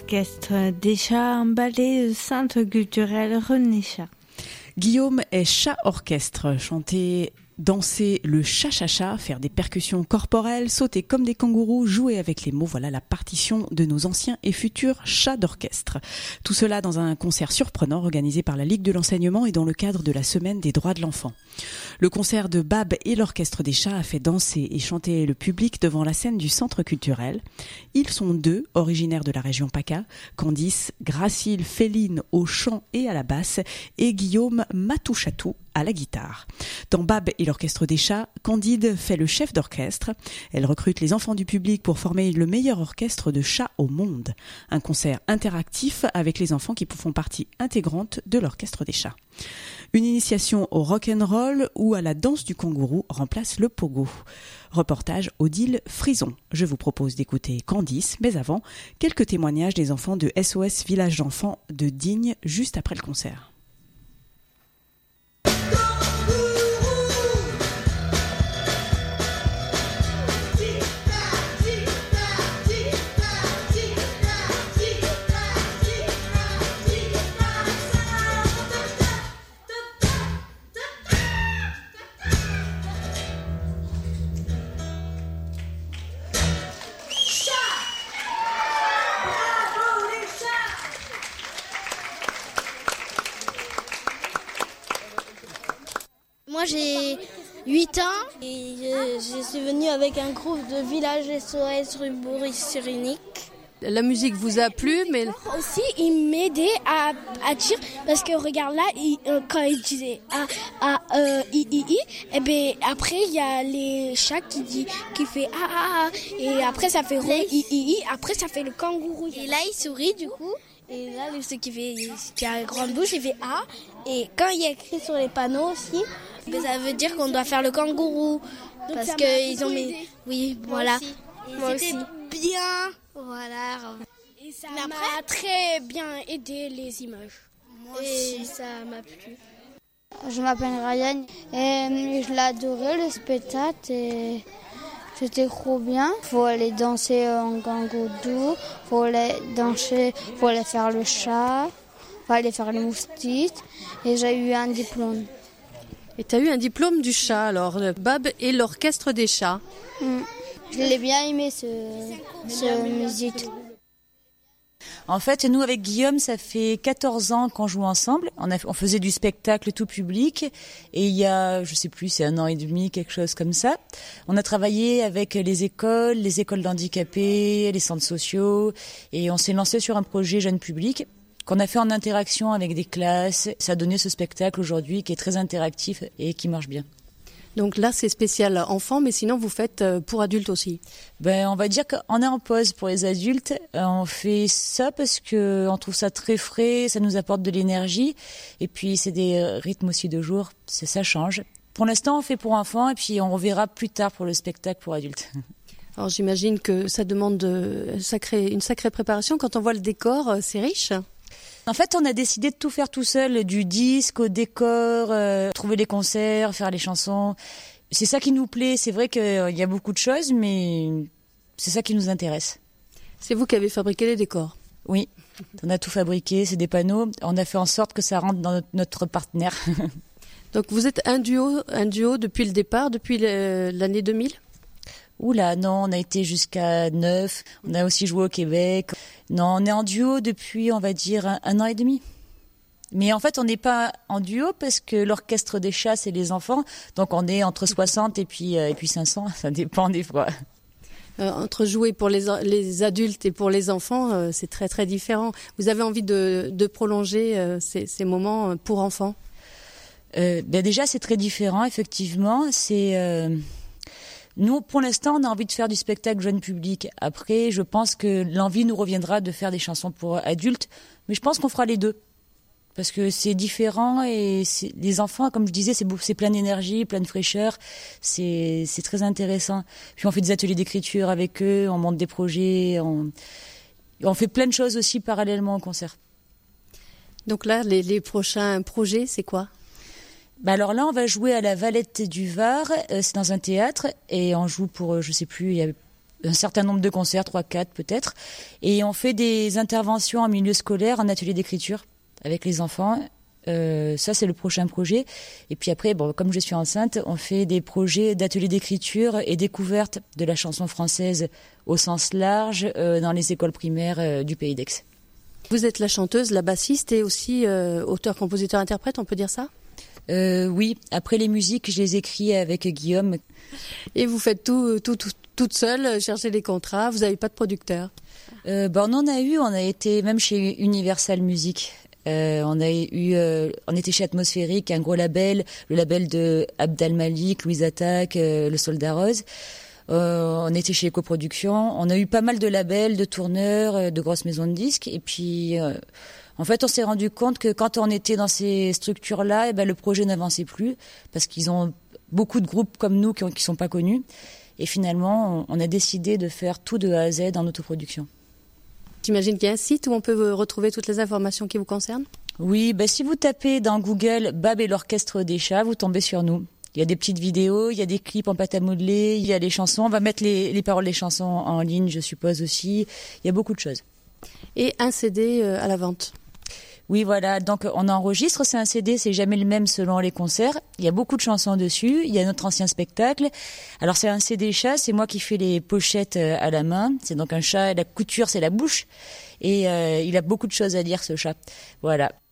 l'orchestre des chats, un ballet centre culturel René Chat. Guillaume est chat orchestre, chanter, danser le cha-cha-cha, faire des percussions corporelles, sauter comme des kangourous, jouer avec les mots, voilà la partition de nos anciens et futurs chats d'orchestre. Tout cela dans un concert surprenant organisé par la Ligue de l'enseignement et dans le cadre de la Semaine des droits de l'enfant. Le concert de Bab et l'orchestre des chats a fait danser et chanter le public devant la scène du centre culturel. Ils sont deux, originaires de la région PACA, Candice Gracile Féline au chant et à la basse et Guillaume Matouchatou à la guitare. Dans Bab et l'orchestre des chats, Candide fait le chef d'orchestre. Elle recrute les enfants du public pour former le meilleur orchestre de chats au monde. Un concert interactif avec les enfants qui font partie intégrante de l'orchestre des chats. Une initiation au rock'n'roll ou à la danse du kangourou remplace le pogo. Reportage Odile Frison. Je vous propose d'écouter Candice, mais avant, quelques témoignages des enfants de SOS Village d'enfants de Digne juste après le concert. Moi j'ai 8 ans et je suis venue avec un groupe de village SOS rue Boris-Cyrulnik. La musique vous a plu, mais aussi il m'aidait à dire parce que regarde là quand il disait i et ben après il y a les chats qui fait et après ça fait i après ça fait le kangourou et là il sourit du coup. Et là, ce qui a une grande bouche, il fait A. Et quand il y a écrit sur les panneaux aussi, ça veut dire qu'on doit faire le kangourou. Donc parce qu'ils ont mis. Oui, voilà. Moi aussi. Bien. Voilà. Et ça m'a très bien aidé les images. Moi aussi. Ça m'a plu. Je m'appelle Ryan et je l'adorais le spectacle et c'était trop bien. Faut aller danser en kangourou, faut aller danser, faut aller faire le chat, faut aller faire les moustiques et j'ai eu un diplôme. Et tu as eu un diplôme du chat alors, Bab et l'orchestre des chats. Je l'ai bien aimé ce musique. En fait, nous, avec Guillaume, ça fait 14 ans qu'on joue ensemble. On faisait du spectacle tout public. Et il y a, je sais plus, c'est 1 an et demi, quelque chose comme ça. On a travaillé avec les écoles d'handicapés, les centres sociaux. Et on s'est lancé sur un projet jeune public qu'on a fait en interaction avec des classes. Ça a donné ce spectacle aujourd'hui qui est très interactif et qui marche bien. Donc là, c'est spécial enfant, mais sinon, vous faites pour adultes aussi. On va dire qu'on est en pause pour les adultes. On fait ça parce que on trouve ça très frais, ça nous apporte de l'énergie. Et puis, c'est des rythmes aussi de jour, ça change. Pour l'instant, on fait pour enfants et puis on verra plus tard pour le spectacle pour adultes. Alors, j'imagine que ça demande une sacrée préparation. Quand on voit le décor, c'est riche. En fait, on a décidé de tout faire tout seul, du disque au décor, trouver les concerts, faire les chansons. C'est ça qui nous plaît. C'est vrai qu'il y a beaucoup de choses, mais c'est ça qui nous intéresse. C'est vous qui avez fabriqué les décors? Oui, on a tout fabriqué, c'est des panneaux. On a fait en sorte que ça rentre dans notre partenaire. Donc vous êtes un duo depuis le départ, depuis l'année 2000? Oula, non, on a été jusqu'à 9. On a aussi joué au Québec. Non, on est en duo depuis, on va dire, 1 an et demi. Mais en fait, on n'est pas en duo parce que l'orchestre des chats, c'est les enfants. Donc on est entre 60 et puis 500. Ça dépend des fois. Entre jouer pour les adultes et pour les enfants, c'est très très différent. Vous avez envie de prolonger ces moments pour enfants? Déjà, c'est très différent, effectivement. Nous, pour l'instant, on a envie de faire du spectacle jeune public. Après, je pense que l'envie nous reviendra de faire des chansons pour adultes. Mais je pense qu'on fera les deux. Parce que c'est différent et les enfants, comme je disais, c'est plein d'énergie, plein de fraîcheur. C'est très intéressant. Puis on fait des ateliers d'écriture avec eux, on monte des projets, on fait plein de choses aussi parallèlement au concert. Donc là, les prochains projets, c'est quoi? Alors là, on va jouer à la Valette du Var, c'est dans un théâtre, et on joue pour, je sais plus, il y a un certain nombre de concerts, 3-4 peut-être. Et on fait des interventions en milieu scolaire, en atelier d'écriture avec les enfants. Ça, c'est le prochain projet. Et puis après, bon, comme je suis enceinte, on fait des projets d'ateliers d'écriture et découverte de la chanson française au sens large dans les écoles primaires du Pays d'Aix. Vous êtes la chanteuse, la bassiste et aussi auteur, compositeur, interprète, on peut dire ça ? Oui, après les musiques, je les écris avec Guillaume. Et vous faites tout toute seule, chercher les contrats, vous n'avez pas de producteur ? On en a eu, on a été même chez Universal Music. On était chez Atmosphérique, un gros label, le label de Abd Al-Malik, Louise Attaque, Le Soldat Rose. On était chez Ecoproduction. On a eu pas mal de labels, de tourneurs, de grosses maisons de disques. Et puis, en fait, on s'est rendu compte que quand on était dans ces structures-là, le projet n'avançait plus parce qu'ils ont beaucoup de groupes comme nous qui sont pas connus. Et finalement, on a décidé de faire tout de A à Z en autoproduction. J'imagine qu'il y a un site où on peut retrouver toutes les informations qui vous concernent ? Oui, si vous tapez dans Google Bab et l'orchestre des chats, vous tombez sur nous. Il y a des petites vidéos, il y a des clips en pâte à modeler, il y a les chansons. On va mettre les paroles des chansons en ligne, je suppose aussi. Il y a beaucoup de choses. Et un CD à la vente ? Oui, voilà. Donc, on enregistre. C'est un CD, c'est jamais le même selon les concerts. Il y a beaucoup de chansons dessus. Il y a notre ancien spectacle. Alors, c'est un CD chat. C'est moi qui fais les pochettes à la main. C'est donc un chat. La couture, c'est la bouche. Et il a beaucoup de choses à dire, ce chat. Voilà.